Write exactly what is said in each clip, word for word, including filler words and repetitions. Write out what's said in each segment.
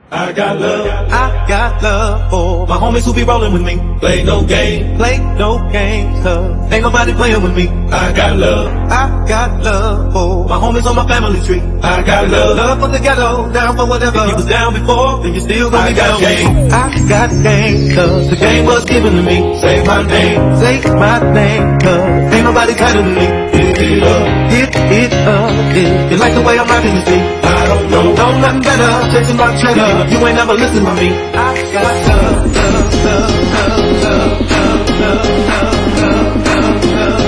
I got love, I got love for my homies who be rolling with me. Play no game, play no games, cause ain't nobody playing with me. I got love, I got love for my homies on my family tree. I got love, love for the ghetto, down for whatever. If you was down before, then you still gonna be down with me. I got game, cause the game was given to me. Say my name, say my name, cause ain't nobody tighter than me. Hit it up, hit it up, hit. You like the way I'm rocking this beat? I don't know, know nothing better, chasing my cheddar. You ain't never listen to me. I got love, love, love, love, love, love, love, love, love,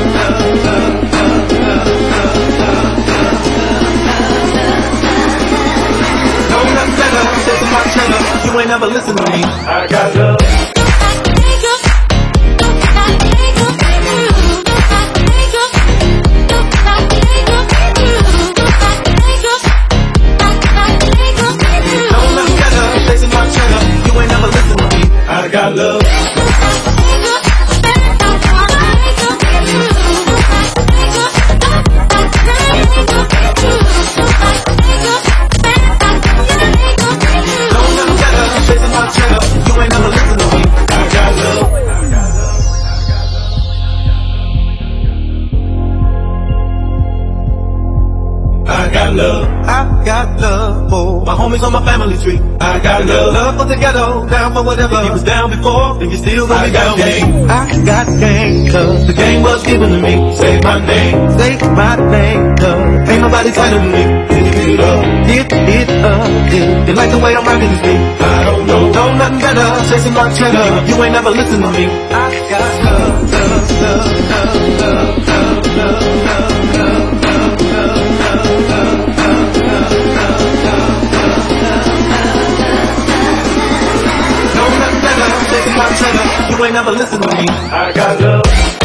know nothing better, chasing my cheddar. You ain't never listen to me. I got love. I got love. I got love, I got love for my homies on my family tree. I got love, love for the ghetto, down for whatever. If you was down before, then you still gonna be down with me. I got game, cause the game was given to me. Say my name, say my name, cause ain't nobody tighter than me. Hit it up, hit it up, hit. You like the way I'm rocking this beat? I don't know, know nothing better, chasing my cheddar. You ain't never listen to me. I got love, love, love, love, love, love, love, love, love. You ain't never listen to me. I got love.